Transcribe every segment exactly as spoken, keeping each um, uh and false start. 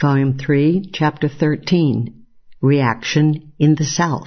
Volume three, Chapter thirteen, Reaction in the South.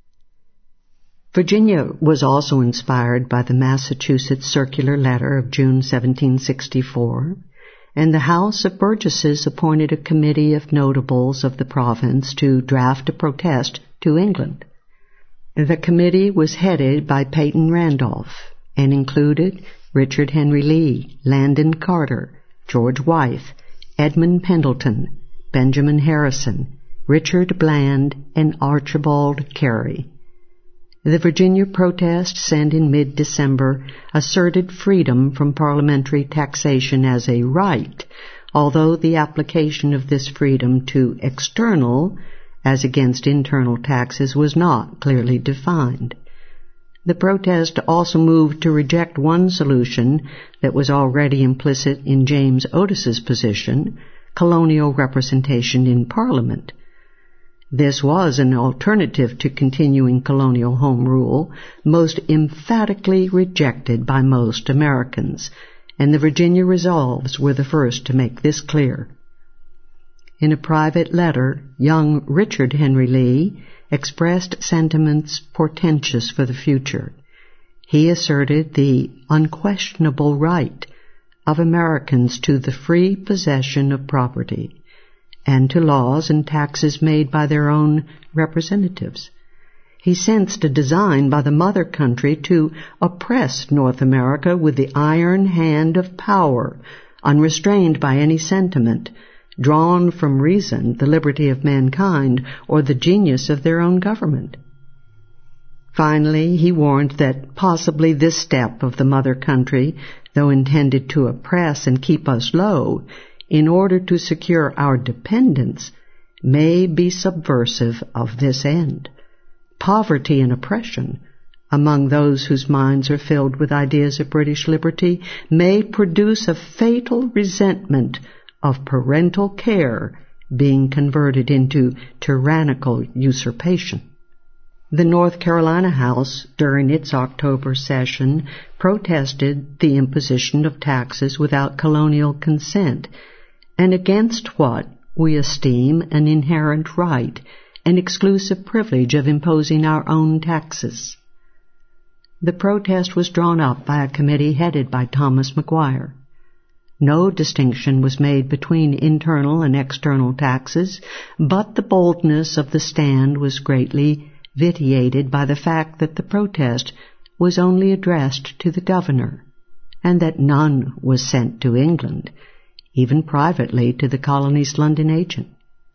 Virginia was also inspired by the Massachusetts Circular Letter of June seventeen sixty-four, and the House of Burgesses appointed a committee of notables of the province to draft a protest to England. The committee was headed by Peyton Randolph and included Richard Henry Lee, Landon Carter, George Wythe, Edmund Pendleton, Benjamin Harrison, Richard Bland, and Archibald Carey. The Virginia protest, sent in mid-December, asserted freedom from parliamentary taxation as a right, although the application of this freedom to external, as against internal taxes, was not clearly defined. The protest also moved to reject one solution that was already implicit in James Otis's position, colonial representation in Parliament. This was an alternative to continuing colonial home rule, most emphatically rejected by most Americans, and the Virginia Resolves were the first to make this clear. In a private letter, young Richard Henry Lee expressed sentiments portentous for the future. He asserted the unquestionable right of Americans to the free possession of property and to laws and taxes made by their own representatives. He sensed a design by the mother country to oppress North America with the iron hand of power, unrestrained by any sentiment, drawn from reason, the liberty of mankind, or the genius of their own government. Finally, he warned that possibly this step of the mother country, though intended to oppress and keep us low, in order to secure our dependence, may be subversive of this end. Poverty and oppression, among those whose minds are filled with ideas of British liberty, may produce a fatal resentment of parental care being converted into tyrannical usurpation. The North Carolina House, during its October session, protested the imposition of taxes without colonial consent, and against what we esteem an inherent right, an exclusive privilege of imposing our own taxes. The protest was drawn up by a committee headed by Thomas Maguire. No distinction was made between internal and external taxes, but the boldness of the stand was greatly vitiated by the fact that the protest was only addressed to the governor, and that none was sent to England, even privately to the colony's London agent.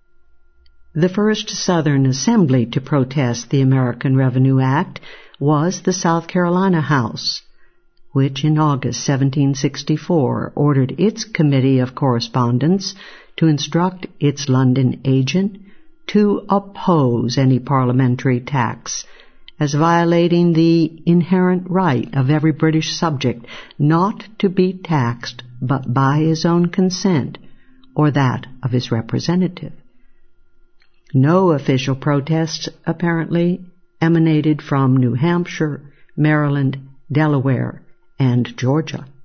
The first Southern Assembly to protest the American Revenue Act was the South Carolina House, which in August seventeen sixty-four ordered its Committee of Correspondence to instruct its London agent to oppose any parliamentary tax as violating the inherent right of every British subject not to be taxed but by his own consent or that of his representative. No official protests, apparently, emanated from New Hampshire, Maryland, Delaware, and Georgia.